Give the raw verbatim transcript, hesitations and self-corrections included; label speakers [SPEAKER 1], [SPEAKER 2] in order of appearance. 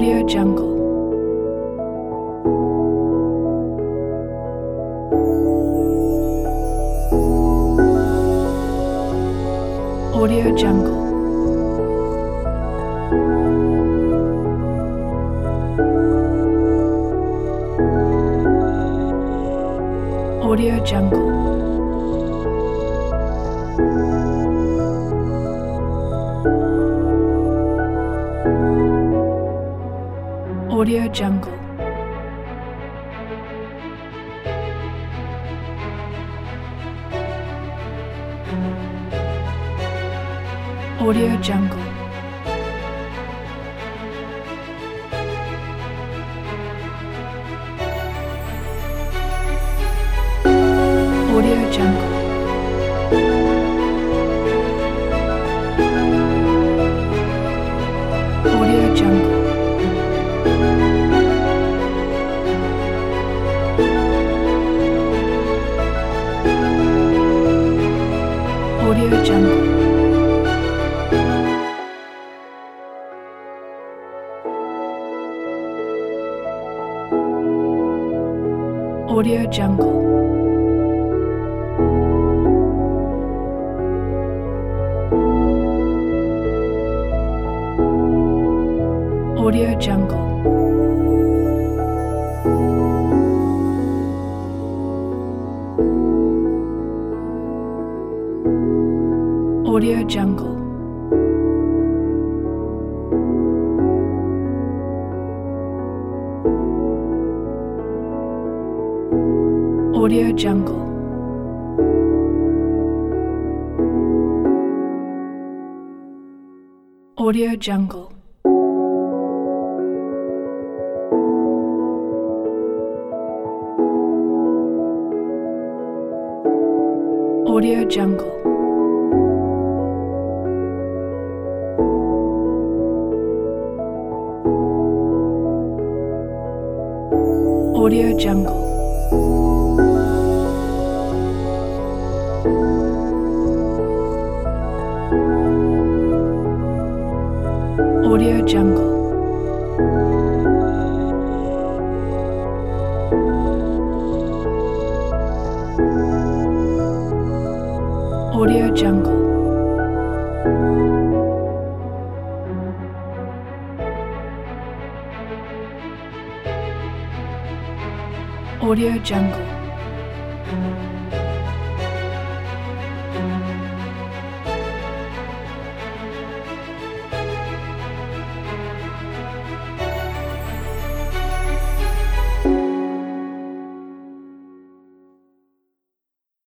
[SPEAKER 1] Audio Jungle. Audio Jungle. Audio Jungle. Audio Jungle. Audio Jungle. Audio Jungle. Audio Jungle. Audio Jungle. Audio Jungle. Audio Jungle. Audio Jungle. Audio Jungle. Audio Jungle. Audio Jungle. Audio Jungle. Audio Jungle. Audio Jungle. Audio Jungle.